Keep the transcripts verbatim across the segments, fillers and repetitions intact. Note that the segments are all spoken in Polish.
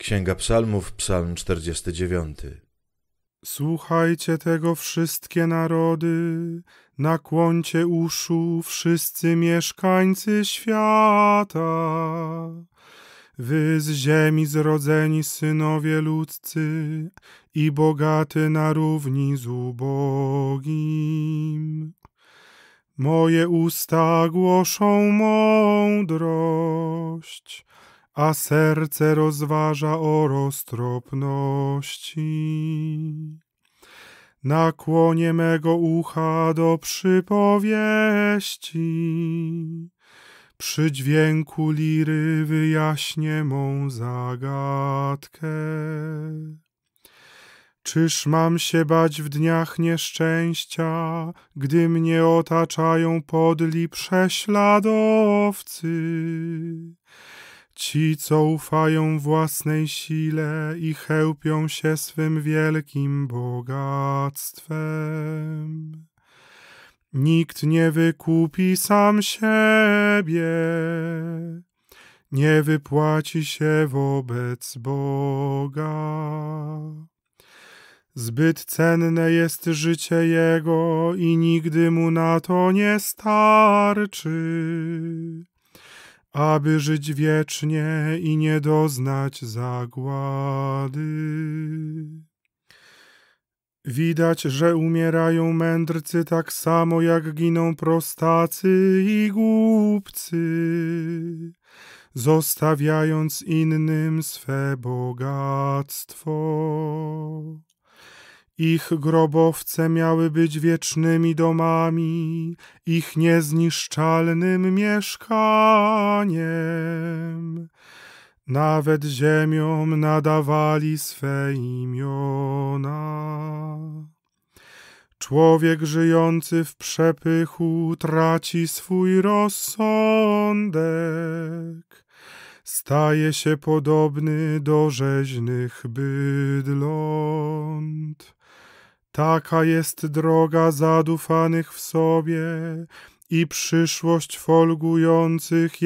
Księga Psalmów, Psalm czterdziesty dziewiąty. Słuchajcie tego wszystkie narody, nakłońcie uszu wszyscy mieszkańcy świata. Wy z ziemi zrodzeni synowie ludzcy i bogaty na równi z ubogim. Moje usta głoszą mądrość, a serce rozważa o roztropności. Nakłonię mego ucha do przypowieści, przy dźwięku liry wyjaśnię mą zagadkę. Czyż mam się bać w dniach nieszczęścia, gdy mnie otaczają podli prześladowcy? Ci, co ufają własnej sile i chełpią się swym wielkim bogactwem. Nikt nie wykupi sam siebie, nie wypłaci się wobec Boga. Zbyt cenne jest życie Jego i nigdy Mu na to nie starczy, aby żyć wiecznie i nie doznać zagłady. Widać, że umierają mędrcy tak samo, jak giną prostacy i głupcy, zostawiając innym swe bogactwo. Ich grobowce miały być wiecznymi domami, ich niezniszczalnym mieszkaniem. Nawet ziemiom nadawali swe imiona. Człowiek żyjący w przepychu traci swój rozsądek. Staje się podobny do rzeźnych bydląt. Taka jest droga zadufanych w sobie i przyszłość folgujących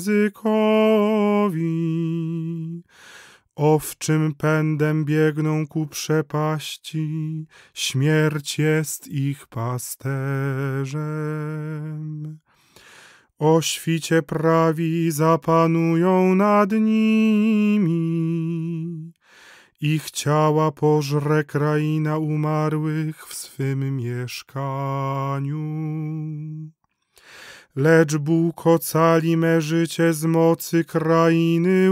językowi. Owczym pędem biegną ku przepaści, śmierć jest ich pasterzem. O świcie prawi zapanują nad nimi. Ich ciała pożre kraina umarłych w swym mieszkaniu. Lecz Bóg ocali me życie z mocy krainy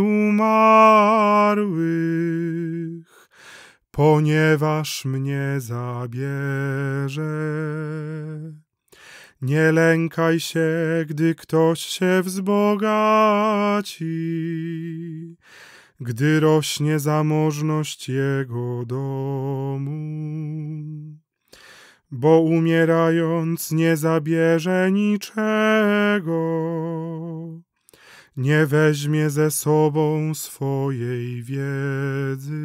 umarłych, ponieważ mnie zabierze. Nie lękaj się, gdy ktoś się wzbogaci, gdy rośnie zamożność jego domu. Bo umierając nie zabierze niczego, nie weźmie ze sobą swojej wiedzy.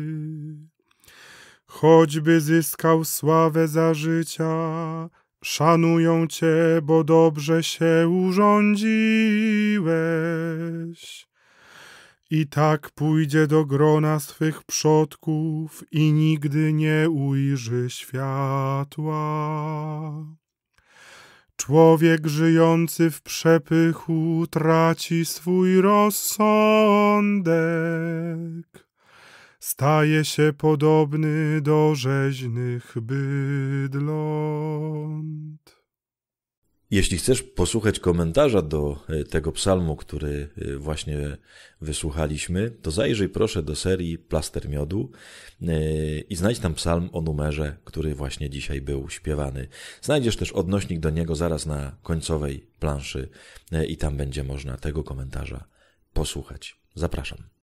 Choćby zyskał sławę za życia, szanują cię, bo dobrze się urządziłeś. I tak pójdzie do grona swych przodków i nigdy nie ujrzy światła. Człowiek żyjący w przepychu traci swój rozsądek. Staje się podobny do rzeźnych bydląt. Jeśli chcesz posłuchać komentarza do tego psalmu, który właśnie wysłuchaliśmy, to zajrzyj proszę do serii Plaster Miodu i znajdź tam psalm o numerze, który właśnie dzisiaj był śpiewany. Znajdziesz też odnośnik do niego zaraz na końcowej planszy i tam będzie można tego komentarza posłuchać. Zapraszam.